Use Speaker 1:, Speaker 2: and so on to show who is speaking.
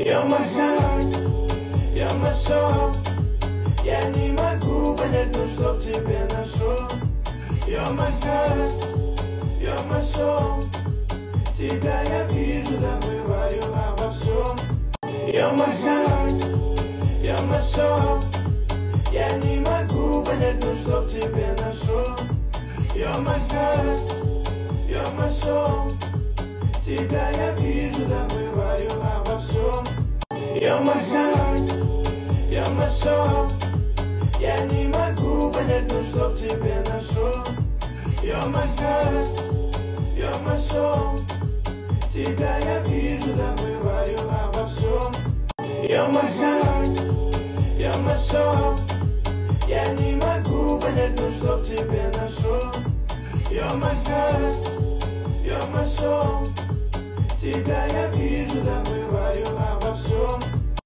Speaker 1: You're my heart, you're my soul. Я не могу понять, ну что в тебе нашел. You're my heart, you're my soul. Тебя я вижу, забываю обо всем. You're my heart, you're my soul. Я не могу понять, ну что в тебе нашел. You're my heart, you're my soul. Тебя я вижу, забываю обо всем. You're my heart, you're my soul. Я не могу понять, ну что в тебе нашел. You're my heart, you're my soul. Тебя я вижу, забываю обо всем. You're my heart, you're my soul. Я не могу понять, ну что в тебе нашел. You're my heart, you're my soul. Тебя я вижу.